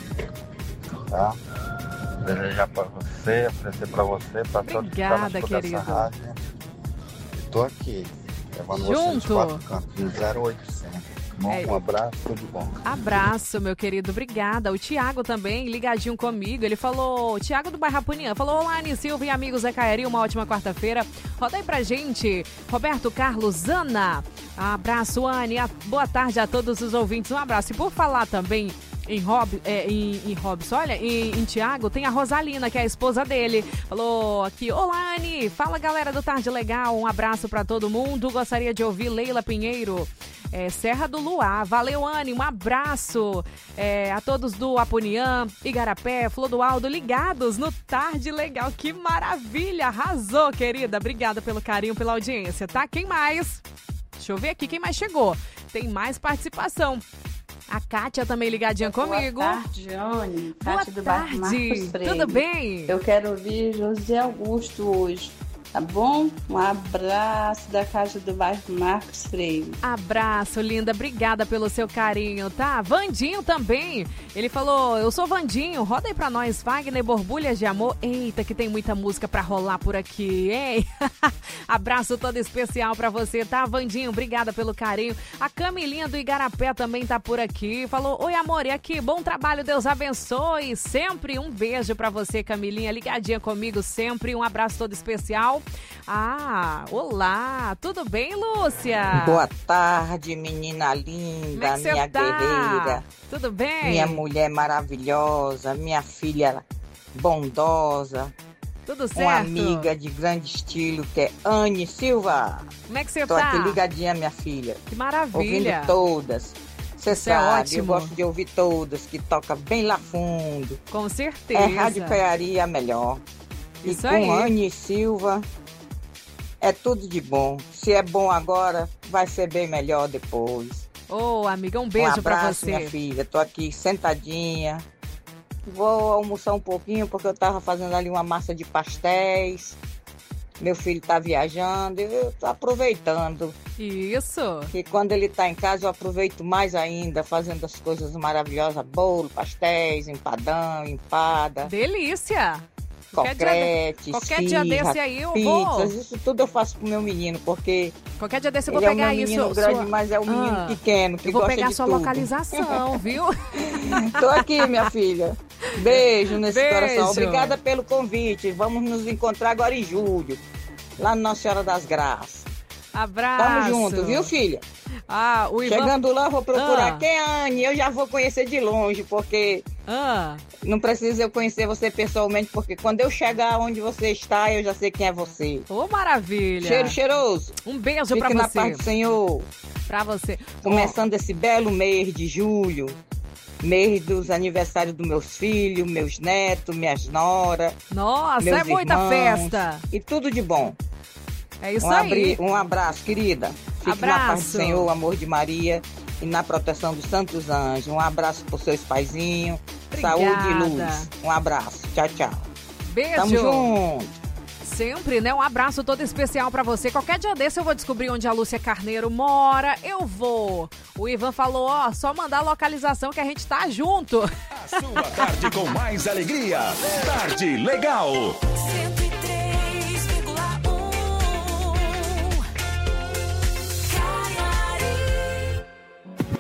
tá? Desejar para você, oferecer para você, para todos que estão na escuta dessa rádio. Estou aqui, levando você nos quatro cantos, no zero oitocentos. É. Um abraço, tudo bom. Abraço, meu querido, obrigada. O Tiago também, ligadinho comigo, ele falou, Tiago do Bairro Apunian, falou, olá, Anne Silva e amigos da Caiari, uma ótima quarta-feira. Roda aí pra gente, Roberto Carlos, Ana, abraço, Anne, boa tarde a todos os ouvintes, um abraço. E por falar também em, Rob, é, em, em Robson, olha, em, em Tiago, tem a Rosalina, que é a esposa dele, falou aqui, olá, Anne, fala galera do Tarde Legal, um abraço pra todo mundo, gostaria de ouvir Leila Pinheiro. É, Serra do Luar, valeu Anne, um abraço é, a todos do Apunian, Igarapé, Flodoaldo, ligados no Tarde Legal, que maravilha, arrasou querida, obrigada pelo carinho, pela audiência, tá? Quem mais? Deixa eu ver aqui quem mais chegou, tem mais participação. A Kátia também ligadinha Boa comigo. Boa tarde, Anne. Boa Kátia do bairro tarde, Marcos Freire. Tudo bem? Eu quero ouvir José Augusto hoje. Tá bom? Um abraço da Casa do Bairro Marcos Freire. Abraço, linda. Obrigada pelo seu carinho, tá? Vandinho também. Ele falou, eu sou Vandinho. Roda aí pra nós, Wagner, Borbulhas de Amor. Eita, que tem muita música pra rolar por aqui, hein? Abraço todo especial pra você, tá? Vandinho, obrigada pelo carinho. A Camilinha do Igarapé também tá por aqui. Falou, oi, amor, e aqui? Bom trabalho, Deus abençoe. Sempre um beijo pra você, Camilinha. Ligadinha comigo sempre. Um abraço todo especial. Ah, olá, tudo bem, Lúcia? Boa tarde, menina linda, Como é que minha tá? guerreira. Tudo bem? Minha mulher maravilhosa, minha filha bondosa. Tudo certo? Uma amiga de grande estilo que é Anne Silva. Como é que você Tô tá? aqui ligadinha, minha filha. Que maravilha. Ouvindo todas. Você Isso é sabe, ótimo. eu gosto de ouvir todas, que toca bem lá fundo. Com certeza. É Rádio Caiari a melhor. Isso e com aí. Anne Silva é tudo de bom. Se é bom agora, vai ser bem melhor depois. Ô, oh, amiga, um beijo um abraço, pra você. Minha filha. Tô aqui sentadinha. Vou almoçar um pouquinho porque eu tava fazendo ali uma massa de pastéis. Meu filho tá viajando e eu tô aproveitando. Isso. E quando ele tá em casa eu aproveito mais ainda, fazendo as coisas maravilhosas, bolo, pastéis, empadão, empada. Delícia. Cocretes, qualquer dia desse aí eu pizzas, vou. Isso tudo eu faço pro meu menino, porque qualquer dia desse eu vou ele pegar é um isso. menino grande, sua... mas é um menino ah, pequeno que eu vou gosta pegar de sua tudo. localização, viu? Tô aqui, minha filha. Beijo nesse Beijo. coração. Obrigada pelo convite. Vamos nos encontrar agora em julho, lá na Nossa Senhora das Graças. Abraço. Tamo junto, viu, filha? Ah, o Ivan... Chegando lá, vou procurar ah. quem é a Anne. Eu já vou conhecer de longe, porque ah. não precisa eu conhecer você pessoalmente, porque quando eu chegar onde você está, eu já sei quem é você. Ô, oh, maravilha. Cheiro cheiroso. Um beijo Fique pra você. na paz do Senhor. Pra você. Começando oh. esse belo mês de julho, mês dos aniversários dos meus filhos, meus netos, minhas noras. Nossa, meus é muita irmãos, festa. E tudo de bom. É isso um aí. Abri... Um abraço, querida. Fique abraço. na paz do Senhor, amor de Maria e na proteção dos santos anjos. Um abraço para os seus paizinhos. Obrigada. Saúde e luz. Um abraço. Tchau, tchau. Beijo. Tamo junto. Sempre, né? Um abraço todo especial pra você. Qualquer dia desse eu vou descobrir onde a Lúcia Carneiro mora. Eu vou. O Ivan falou, ó, só mandar a localização que a gente tá junto. A sua tarde com mais alegria. Tarde Legal. cento e três vírgula um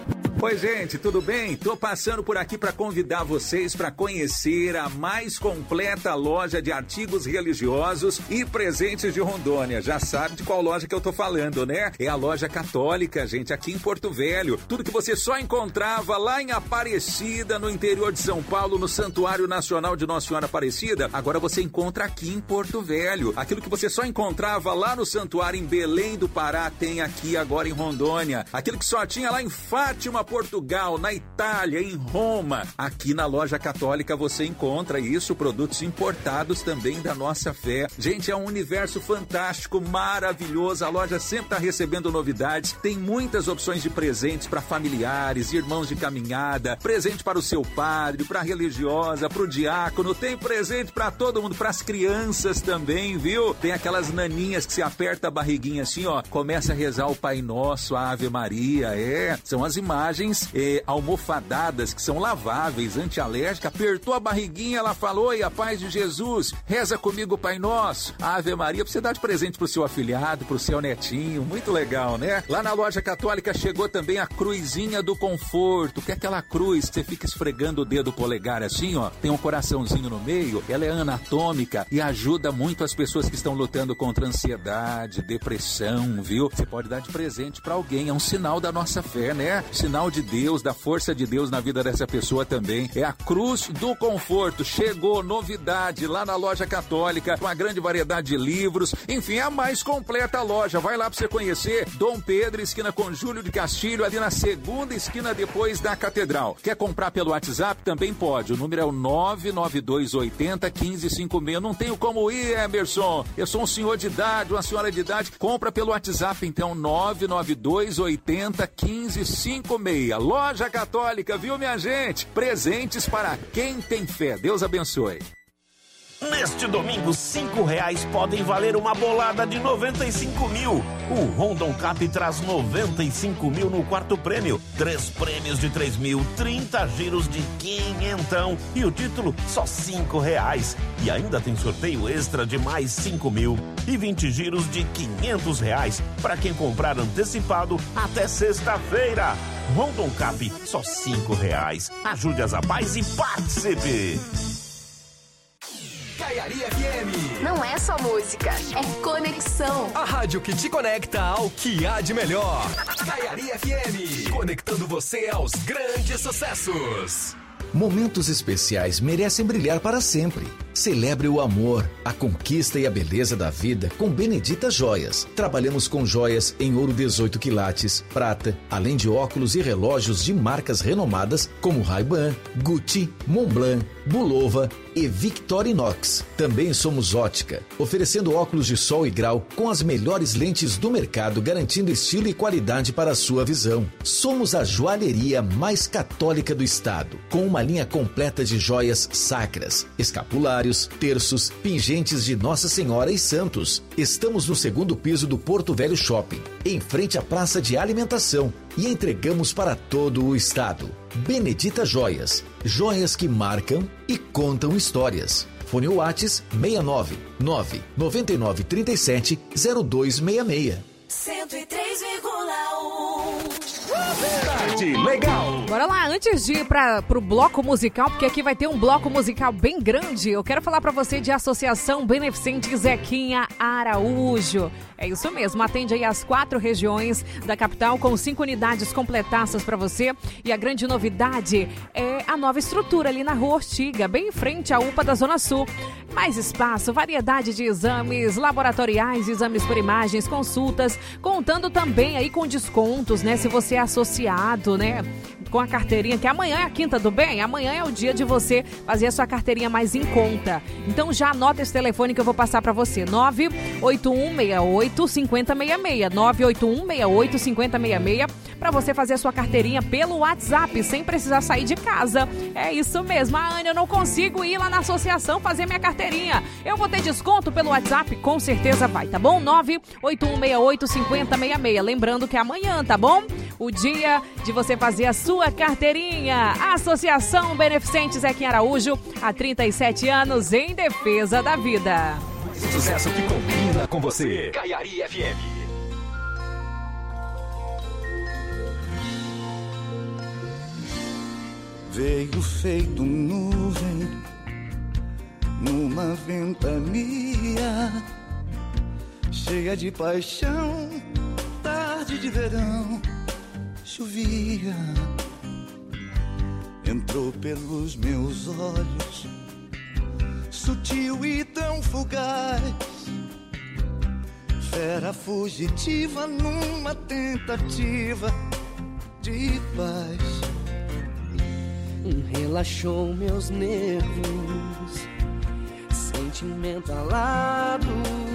Oi, gente, tudo bem? Tô passando por aqui para convidar vocês para conhecer a mais completa loja de artigos religiosos e presentes de Rondônia. Já sabe de qual loja que eu tô falando, né? É a Loja Católica, gente, aqui em Porto Velho. Tudo que você só encontrava lá em Aparecida, no interior de São Paulo, no Santuário Nacional de Nossa Senhora Aparecida, agora você encontra aqui em Porto Velho. Aquilo que você só encontrava lá no Santuário em Belém do Pará, tem aqui agora em Rondônia. Aquilo que só tinha lá em Fátima, Portugal, na Itália, em Roma. Aqui na Loja Católica você encontra isso, produtos importados também da nossa fé. Gente, é um universo fantástico, maravilhoso. A loja sempre está recebendo novidades. Tem muitas opções de presentes para familiares, irmãos de caminhada, presente para o seu padre, para a religiosa, para o diácono. Tem presente para todo mundo, para as crianças também, viu? Tem aquelas naninhas que se aperta a barriguinha assim, ó, começa a rezar o Pai Nosso, a Ave Maria. É, são as imagens É, almofadadas, que são laváveis, antialérgicas. Apertou a barriguinha, ela falou: oi, a paz de Jesus, reza comigo o Pai Nosso, a Ave Maria, pra você dar de presente pro seu afilhado, pro seu netinho. Muito legal, né? Lá na Loja Católica chegou também a cruzinha do conforto, que é aquela cruz que você fica esfregando o dedo polegar assim, ó, tem um coraçãozinho no meio. Ela é anatômica e ajuda muito as pessoas que estão lutando contra ansiedade, depressão, viu? Você pode dar de presente pra alguém, é um sinal da nossa fé, né? Sinal de Deus, da força de Deus na vida dessa pessoa também. É a Cruz do Conforto. Chegou novidade lá na Loja Católica, com uma grande variedade de livros. Enfim, é a mais completa loja. Vai lá pra você conhecer. Dom Pedro, esquina com Júlio de Castilho, ali na segunda esquina depois da Catedral. Quer comprar pelo WhatsApp? Também pode. O número é o nove nove dois oito zero, um cinco cinco seis. Não tenho como ir, Emerson. Eu sou um senhor de idade, uma senhora de idade. Compra pelo WhatsApp, então, nove nove dois oito zero, um cinco cinco seis. Loja Católica, viu, minha gente? Presentes para quem tem fé. Deus abençoe. Neste domingo, cinco reais podem valer uma bolada de noventa e cinco mil. O Rondon Cap traz noventa e cinco mil no quarto prêmio. Três prêmios de três mil, trinta giros de quinhentão. E o título, só cinco reais. E ainda tem sorteio extra de mais cinco mil. E vinte giros de quinhentos reais. Para quem comprar antecipado até sexta-feira. Rondon Cap, só cinco reais. Ajude as rapazes e participe. Caiari F M. Não é só música, é conexão. A rádio que te conecta ao que há de melhor. Caiari F M. Conectando você aos grandes sucessos. Momentos especiais merecem brilhar para sempre. Celebre o amor, a conquista e a beleza da vida com Benedita Joias. Trabalhamos com joias em ouro dezoito quilates, prata, além de óculos e relógios de marcas renomadas como Ray-Ban, Gucci, Montblanc, Bulova e Victorinox. Também somos ótica, oferecendo óculos de sol e grau com as melhores lentes do mercado, garantindo estilo e qualidade para a sua visão. Somos a joalheria mais católica do estado, com uma linha completa de joias sacras, escapulários, terços, pingentes de Nossa Senhora e santos. Estamos no segundo piso do Porto Velho Shopping, em frente à praça de alimentação, e entregamos para todo o estado. Benedita Joias, joias que marcam e contam histórias. Fone Whats seis nove nove nove nove três sete zero dois seis seis. cento e três vírgula um. Tarde legal. Bora lá, antes de ir para pro bloco musical, porque aqui vai ter um bloco musical bem grande, eu quero falar para você de Associação Beneficente Zequinha Araújo. É isso mesmo, atende aí as quatro regiões da capital com cinco unidades completaças para você. E a grande novidade é a nova estrutura ali na Rua Ortiga, bem em frente à U P A da Zona Sul. Mais espaço, variedade de exames laboratoriais, exames por imagens, consultas, contando também aí com descontos, né? Se você é associado, né? Com a carteirinha, que amanhã é a quinta do bem, amanhã é o dia de você fazer a sua carteirinha mais em conta. Então já anota esse telefone que eu vou passar para você, nove oito um seis oito cinco zero seis seis, nove oito um seis oito cinco zero seis seis, para você fazer a sua carteirinha pelo WhatsApp, sem precisar sair de casa. É isso mesmo. Ah, Ana, eu não consigo ir lá na associação fazer minha carteirinha. Eu vou ter desconto pelo WhatsApp? Com certeza vai, tá bom? nove oito um seis oito cinco zero seis seis. Lembrando que é amanhã, tá bom? O dia de você fazer a sua carteirinha. Associação Beneficente Zequinha Araújo, há trinta e sete anos em defesa da vida. Sucesso que combina com você. Caiari F M. veio feito nuvem numa ventania cheia de paixão. Tarde de verão chovia, entrou pelos meus olhos, sutil e tão fugaz, fera fugitiva numa tentativa de paz. Relaxou meus nervos, sentimento alado,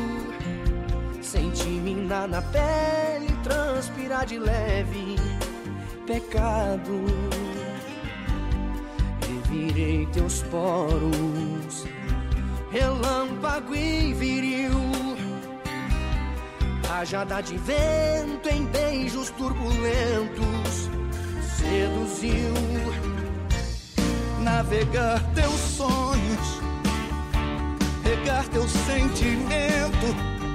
senti minar na pele, transpirar de leve, pecado. Revirei teus poros, relâmpago e viril, rajada de vento em beijos turbulentos, seduziu. Navegar teus sonhos, regar teu sentimento,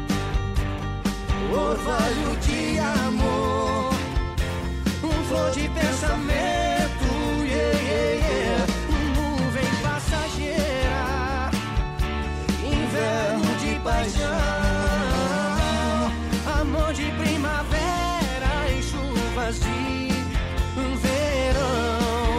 orvalho de amor, um flor de pensamento, yeah, yeah, yeah. Nuvem passageira, inverno de paixão, amor de primavera e chuvas de verão.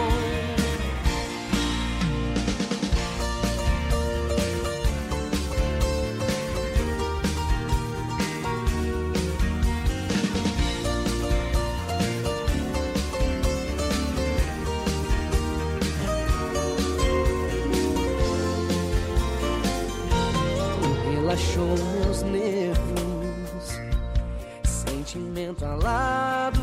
Relaxou meus nervos, sentimento alado,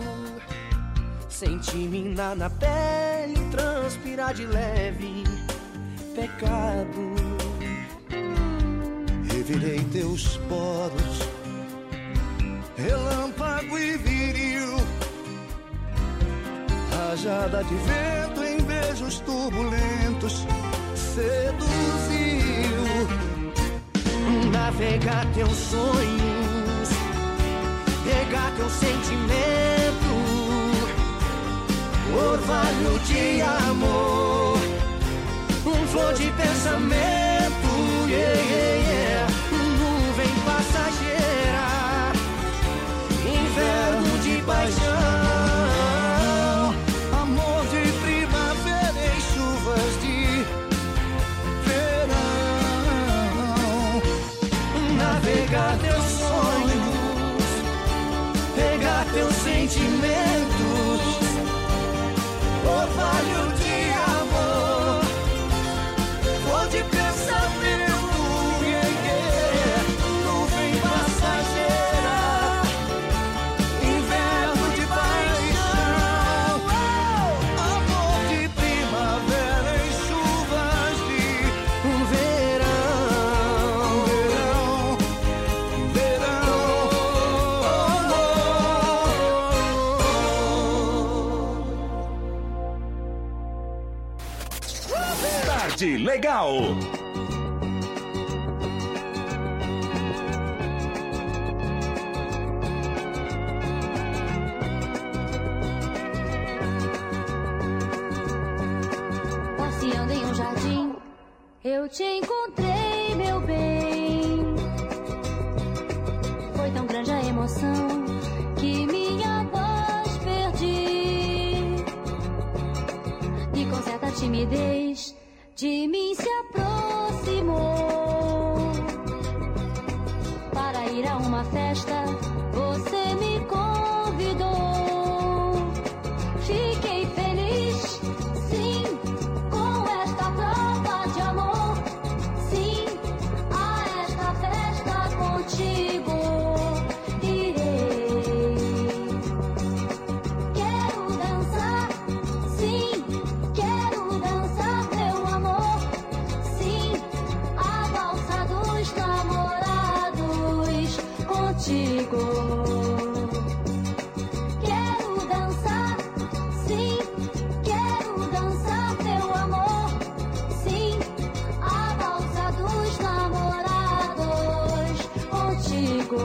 senti minar na pele, transpirar de leve, pecado. revirei teus poros, relâmpago e viril, rajada de vento em beijos turbulentos, seduziu. Navegar teus sonhos, regar teu sentimento, orvalho de amor, um flor de pensamento, yeah, yeah, yeah. Nuvem passageira, inverno de paixão, amor de primavera e chuvas de navegar teus sonhos, pegar teus sentimentos, orvalho de amor, flor de pensamento, yeah, yeah. Nuvem passageira, inverno de paixão, amor de primavera e chuvas de Tarde Legal. Passeando em um jardim, eu te encontrei, meu bem. Foi tão grande a emoção que minha voz perdi. E com certa timidez de mim se aproximou. Para ir a uma festa, você me convidou. Fiquei feliz, sim, com esta prova de amor. Sim, a esta festa contigo irei. Quero dançar, sim, quero dançar, meu amor. Sim, a valsa dos namorados contigo. Quero dançar, sim, quero dançar, meu amor. Sim, a valsa dos namorados contigo.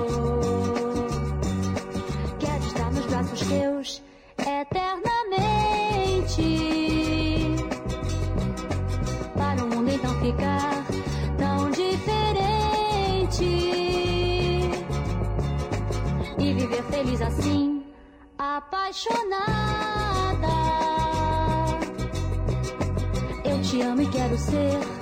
Quero estar nos braços teus eternamente. viver feliz assim, apaixonada. Eu te amo e quero ser